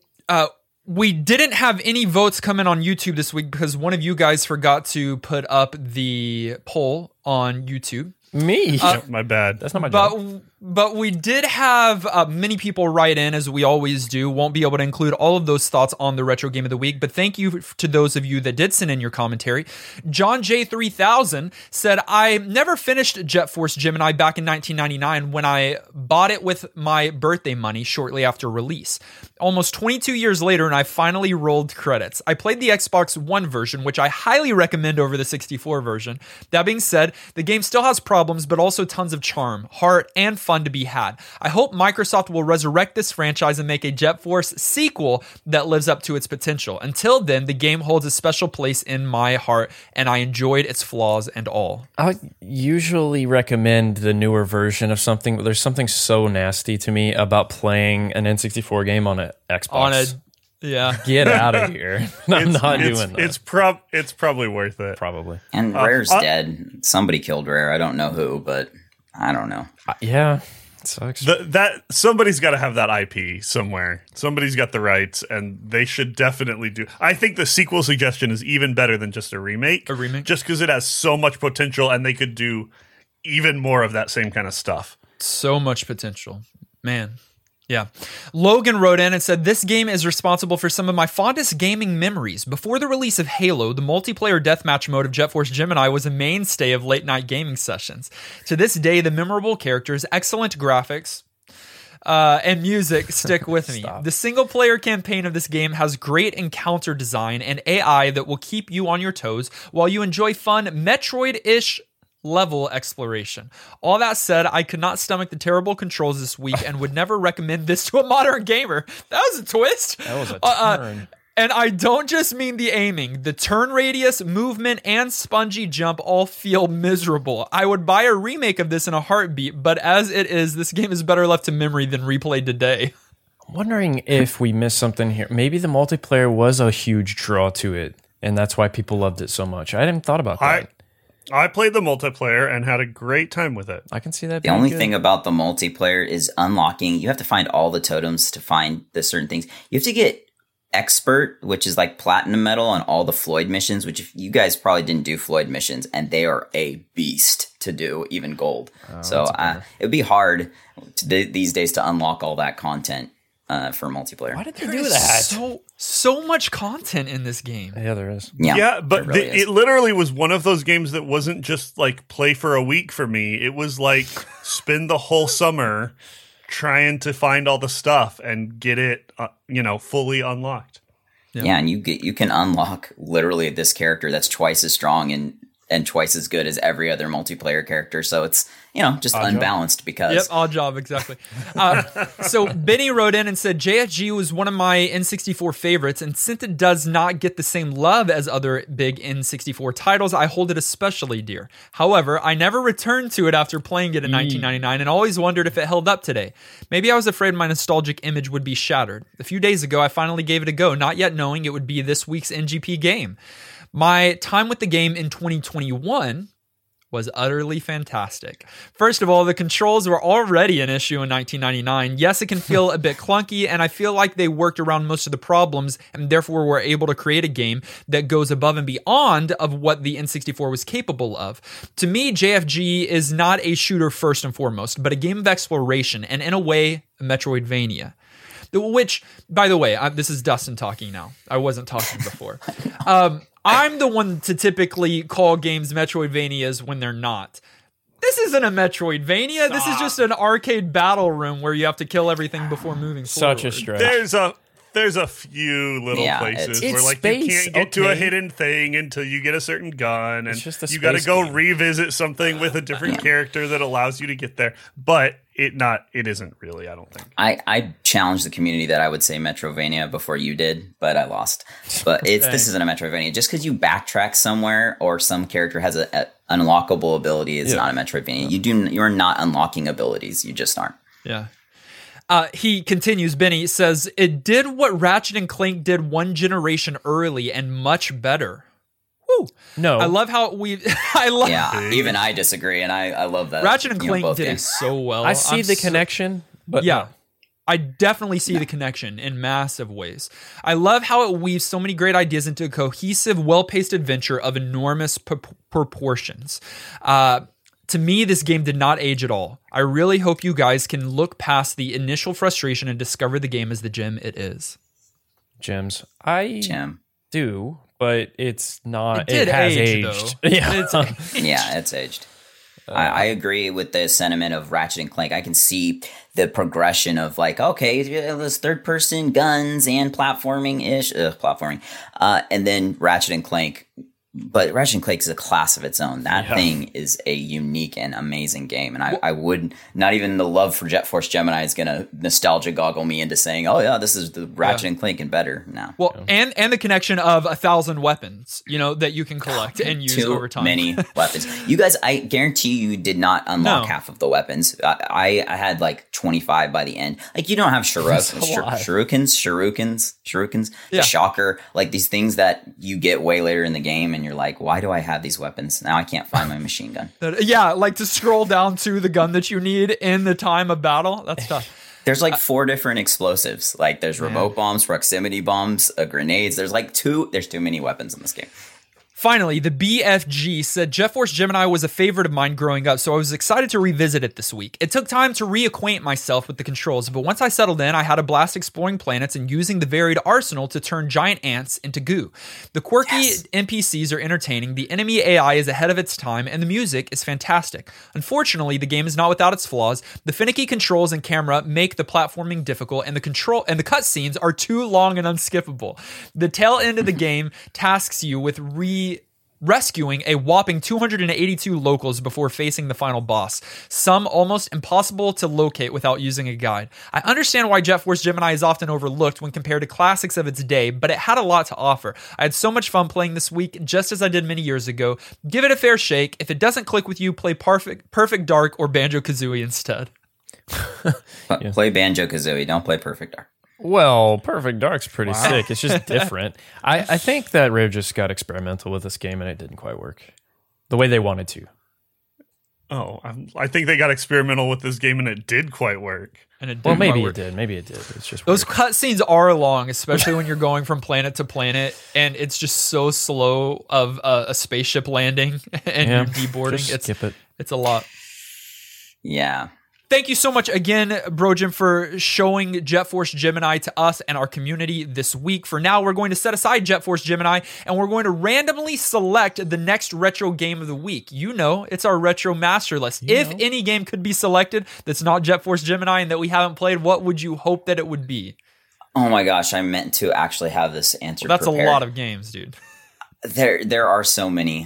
we didn't have any votes come in on YouTube this week because one of you guys forgot to put up the poll on YouTube. Me? My bad. That's not my job. But we did have many people write in, as we always do. Won't be able to include all of those thoughts on the Retro Game of the Week, but thank you to those of you that did send in your commentary. John J. 3000 said, I never finished Jet Force Gemini back in 1999 when I bought it with my birthday money shortly after release. Almost 22 years later, and I finally rolled credits. I played the Xbox One version, which I highly recommend over the 64 version. That being said, the game still has problems, but also tons of charm, heart, and fun to be had. I hope Microsoft will resurrect this franchise and make a Jet Force sequel that lives up to its potential. Until then, the game holds a special place in my heart, and I enjoyed its flaws and all. I usually recommend the newer version of something, but there's something so nasty to me about playing an N64 game on an Xbox. Get out of here. I'm not doing that. It's probably worth it. Probably. And Rare's dead. Somebody killed Rare. I don't know who, but I don't know. Yeah. It sucks. That somebody's got to have that IP somewhere. Somebody's got the rights, and they should definitely do. I think the sequel suggestion is even better than just a remake. A remake? Just because it has so much potential, and they could do even more of that same kind of stuff. So much potential. Man. Yeah. Logan wrote in and said, this game is responsible for some of my fondest gaming memories. Before the release of Halo, the multiplayer deathmatch mode of Jet Force Gemini was a mainstay of late-night gaming sessions. To this day, the memorable characters, excellent graphics, and music stick with me. The single-player campaign of this game has great encounter design and AI that will keep you on your toes while you enjoy fun Metroid-ish level exploration. All that said, I could not stomach the terrible controls this week and would never recommend this to a modern gamer. That was a twist. That was a turn. And I don't just mean the aiming. The turn radius, movement, and spongy jump all feel miserable. I would buy a remake of this in a heartbeat, but as it is, this game is better left to memory than replayed today. I'm wondering if we missed something here. Maybe the multiplayer was a huge draw to it, and that's why people loved it so much. I hadn't thought about that. I played the multiplayer and had a great time with it. I can see that. The only thing about the multiplayer is unlocking. You have to find all the totems to find the certain things. You have to get expert, which is like platinum medal on all the Floyd missions, which if you guys probably didn't do Floyd missions, and they are a beast to do, even gold. So it would be hard these days to unlock all that content for multiplayer. Why did they do that? So much content in this game. Yeah, there is. Yeah, but it literally was one of those games that wasn't just like play for a week for me. It was like spend the whole summer trying to find all the stuff and get it, fully unlocked. Yeah, and you can unlock literally this character that's twice as strong and twice as good as every other multiplayer character. So it's, just unbalanced because... Yep, odd job, exactly. So Benny wrote in and said, JFG was one of my N64 favorites, and since it does not get the same love as other big N64 titles, I hold it especially dear. However, I never returned to it after playing it in 1999 and always wondered if it held up today. Maybe I was afraid my nostalgic image would be shattered. A few days ago, I finally gave it a go, not yet knowing it would be this week's NGP game. My time with the game in 2021 was utterly fantastic. First of all, the controls were already an issue in 1999. Yes, it can feel a bit clunky, and I feel like they worked around most of the problems, and therefore were able to create a game that goes above and beyond of what the N64 was capable of. To me, JFG is not a shooter first and foremost, but a game of exploration, and in a way, a Metroidvania. Which, by the way, this is Dustin talking now. I wasn't talking before. I'm the one to typically call games Metroidvanias when they're not. This isn't a Metroidvania. This is just an arcade battle room where you have to kill everything before moving forward. Such a stretch. There's a few little places where like space, you can't get to a hidden thing until you get a certain gun, and just a you got to space go game. revisit something with a different character that allows you to get there. But it isn't really. I don't think. I challenged the community that I would say Metrovania before you did, but I lost. But this isn't a Metrovania. Just because you backtrack somewhere or some character has a unlockable ability is not a Metrovania. You're not unlocking abilities. You just aren't. Yeah. He continues, Benny says, it did what Ratchet and Clank did one generation early and much better. Woo. No. I love how Even I disagree, and I love that. Ratchet and Clank both did games. it so well. I see the connection, but yeah. no. I definitely see the connection in massive ways. I love how it weaves so many great ideas into a cohesive, well-paced adventure of enormous proportions. To me, this game did not age at all. I really hope you guys can look past the initial frustration and discover the game as the gem it is. Gems. I do, but it's not. It has aged. Though. Yeah, It's aged. I agree with the sentiment of Ratchet and Clank. I can see the progression of like, okay, this third person guns and platforming, and then Ratchet and Clank. But Ratchet and Clank is a class of its own. That thing is a unique and amazing game. And I would not even the love for Jet Force Gemini is going to nostalgia goggle me into saying, oh yeah, this is the Ratchet and Clank and better now. Well, and the connection of 1,000 weapons, that you can collect and use over time. Many weapons. You guys, I guarantee you did not unlock half of the weapons. I had like 25 by the end. Like you don't have shurikens, the shocker, like these things that you get way later in the game. And you're like, why do I have these weapons? Now I can't find my machine gun. Yeah, like to scroll down to the gun that you need in the time of battle. That's tough. There's like 4 different explosives. Like there's remote bombs, proximity bombs, grenades. There's like there's too many weapons in this game. Finally, the BFG said, Jet Force Gemini was a favorite of mine growing up, so I was excited to revisit it this week. It took time to reacquaint myself with the controls, but once I settled in, I had a blast exploring planets and using the varied arsenal to turn giant ants into goo. The quirky NPCs are entertaining, the enemy AI is ahead of its time, and the music is fantastic. Unfortunately, the game is not without its flaws. The finicky controls and camera make the platforming difficult, and the cutscenes are too long and unskippable. The tail end of the game tasks you with rescuing a whopping 282 locals before facing the final boss, some almost impossible to locate without using a guide. I understand why Jet Force Gemini is often overlooked when compared to classics of its day, but it had a lot to offer. I had so much fun playing this week, just as I did many years ago. Give it a fair shake. If it doesn't click with you, play Perfect Dark or Banjo-Kazooie instead. Play Banjo-Kazooie, don't play Perfect Dark. Well, Perfect Dark's pretty sick. It's just different. I think that Rare just got experimental with this game and it didn't quite work the way they wanted to. Oh, I think they got experimental with this game and it did quite work. And it well, maybe it did. Maybe it did. It's just those cutscenes are long, especially when you're going from planet to planet, and it's just so slow of a spaceship landing and you're deboarding. Skip it. It's a lot. Yeah. Thank you so much again, Bro Jim, for showing Jet Force Gemini to us and our community this week. For now, we're going to set aside Jet Force Gemini, and we're going to randomly select the next retro game of the week. It's our retro master list. If any game could be selected that's not Jet Force Gemini and that we haven't played, what would you hope that it would be? Oh my gosh, I meant to actually have this answer that's prepared. A lot of games, dude. There are so many.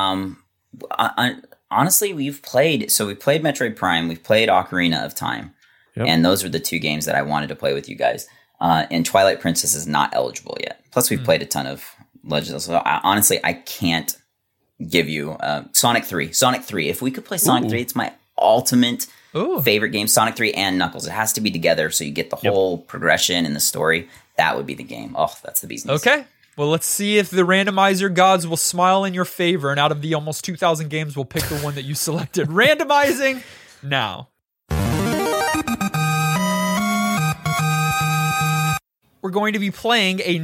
Honestly, we played Metroid Prime, we've played Ocarina of Time, and those are the 2 games that I wanted to play with you guys. And Twilight Princess is not eligible yet. Plus, we've played a ton of Legends. So honestly, I can't give you Sonic 3. Sonic 3. If we could play Sonic 3, it's my ultimate favorite game. Sonic 3 and Knuckles. It has to be together so you get the whole progression and the story. That would be the game. Oh, that's the bee's knees. Okay. Well, let's see if the randomizer gods will smile in your favor, and out of the almost 2,000 games, we'll pick the one that you selected. Randomizing now. We're going to be playing a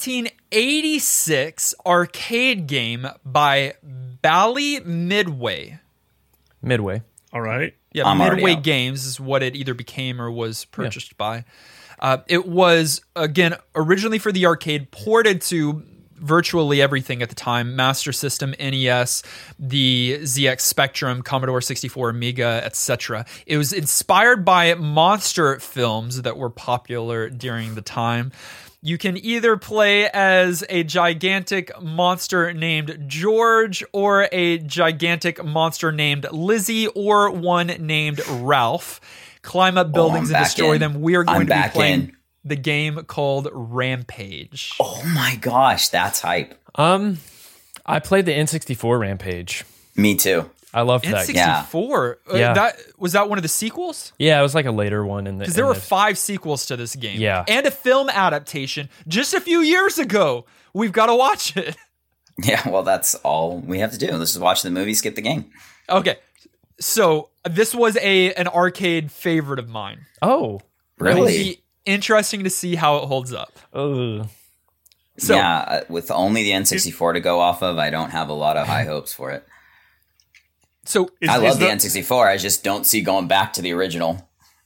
1986 arcade game by Bally Midway. Midway. All right. Yeah, Midway Games is what it either became or was purchased by. It was, again, originally for the arcade, ported to virtually everything at the time: Master System, NES, the ZX Spectrum, Commodore 64, Amiga, etc. It was inspired by monster films that were popular during the time. You can either play as a gigantic monster named George, or a gigantic monster named Lizzie, or one named Ralph. Climb up buildings and destroy them. We are going to be playing the game called Rampage. Oh my gosh, that's hype. I played the N64 Rampage. Me too. I loved that game. N64? Yeah. Was that one of the sequels? Yeah, it was like a later one in the. Because there were 5 sequels to this game. Yeah. And a film adaptation just a few years ago. We've got to watch it. Yeah, well, that's all we have to do. Let's just watch the movie, skip the game. Okay. So this was an arcade favorite of mine. Oh, It'll Really? be interesting to see how it holds up. ugh. So, Yeah, with only the N64 to go off of, I don't have a lot of high hopes for it. So Is- I is love the the- N64. I just don't see going back to the original.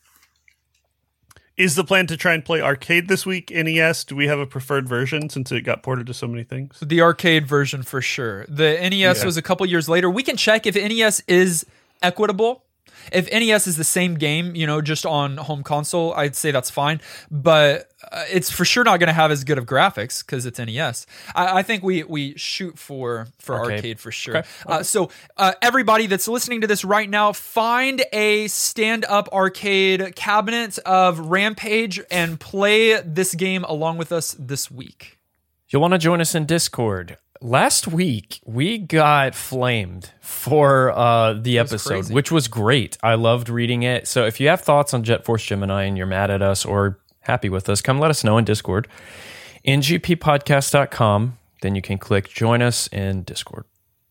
Is the plan to try and play arcade this week? NES? Do we have a preferred version since it got ported to so many things? the arcade version for sure. The NES was a couple years later. We can check if NES is equitable. If NES is the same game, just on home console, I'd say that's fine. But it's for sure not going to have as good of graphics because it's NES. I think we shoot for arcade for sure. Okay. So everybody that's listening to this right now, find a stand-up arcade cabinet of Rampage and play this game along with us this week. You'll want to join us in Discord. Last week, we got flamed for the episode, crazy. which was great. I loved reading it. So if you have thoughts on Jet Force Gemini and you're mad at us or happy with us, come let us know in Discord. ngppodcast.com. Then you can click join us in Discord.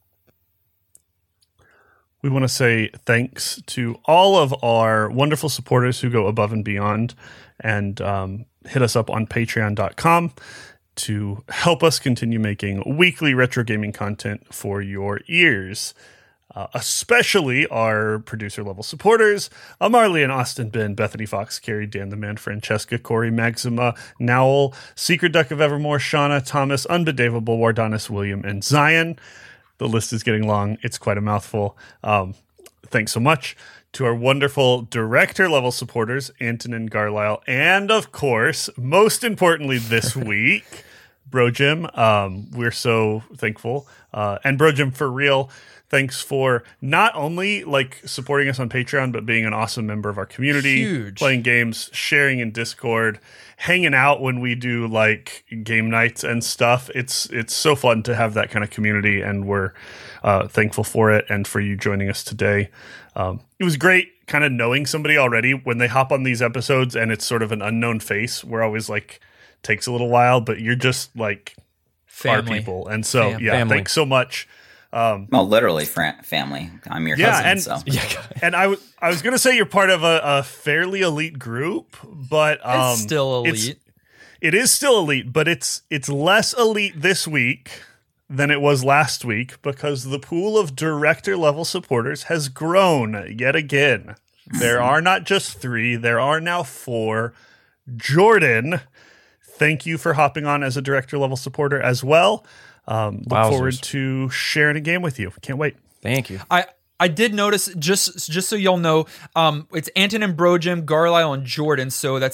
We want to say thanks to all of our wonderful supporters who go above and beyond and hit us up on patreon.com to help us continue making weekly retro gaming content for your ears. Especially our producer level supporters, Marley and Austin Ben, Bethany Fox, Carrie, Dan the Man, Francesca, Corey, Maxima, Nowell, Secret Duck of Evermore, Shauna, Thomas, Unbedavable, Wardonis, William, and Zion. The list is getting long. It's quite a mouthful. Thanks so much to our wonderful director level supporters, Antonin Garlisle, and of course, most importantly this week, Bro Jim. We're so thankful. And Bro Jim, for real, thanks for not only supporting us on Patreon, but being an awesome member of our community, Huge. playing games, sharing in Discord, hanging out when we do game nights and stuff. It's so fun to have that kind of community, and we're thankful for it and for you joining us today. It was great kind of knowing somebody already when they hop on these episodes and it's sort of an unknown face. We're always takes a little while, but you're just our Family. people. And so, Family. thanks so much. Well, literally family. I'm your cousin, so. And I was going to say you're part of a fairly elite group, but It's still elite. It is still elite, but it's less elite this week than it was last week because the pool of director level supporters has grown yet again. There are not just 3, there are now 4. Jordan, thank you for hopping on as a director level supporter as well. Look forward to sharing a game with you. Can't wait. Thank you. I did notice, just so y'all know, it's Antonin, Brojim, Garlisle, and Jordan. So that's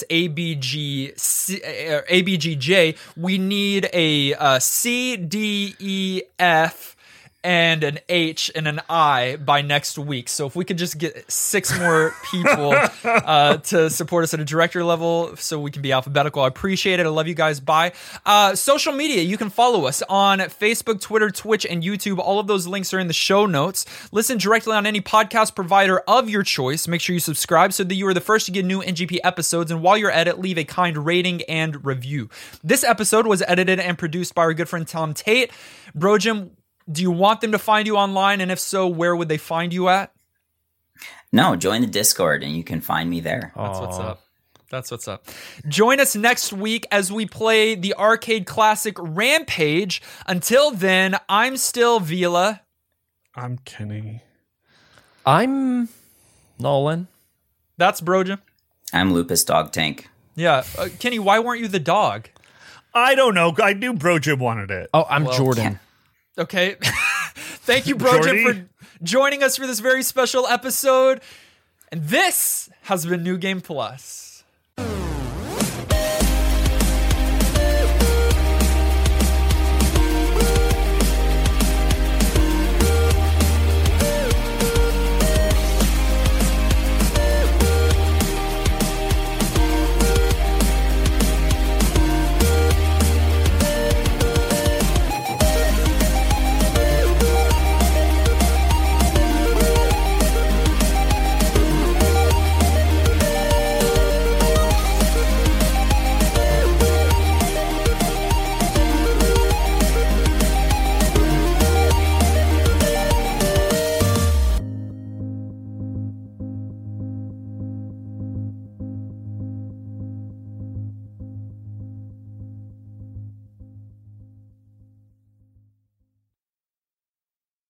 ABGJ. We need a C, D, E, F, and an H and an I by next week. So if we could just get 6 more people to support us at a director level so we can be alphabetical, I appreciate it. I love you guys. Bye. Social media, you can follow us on Facebook, Twitter, Twitch, and YouTube. All of those links are in the show notes. Listen directly on any podcast provider of your choice. Make sure you subscribe so that you are the first to get new NGP episodes. And while you're at it, leave a kind rating and review. This episode was edited and produced by our good friend Tom Tate. Brojim, do you want them to find you online? And if so, where would they find you at? No, join the Discord and you can find me there. That's what's up. That's what's up. Join us next week as we play the arcade classic Rampage. Until then, I'm still Vila. I'm Kenny. I'm Nolan. That's Brojim. I'm Lupus Dog Tank. Yeah. Kenny, why weren't you the dog? I don't know. I knew Bro Jim wanted it. Oh, I'm Jordan. Okay. Thank you, Bro Jim, Jordy? for joining us for this very special episode. And this has been New Game Plus.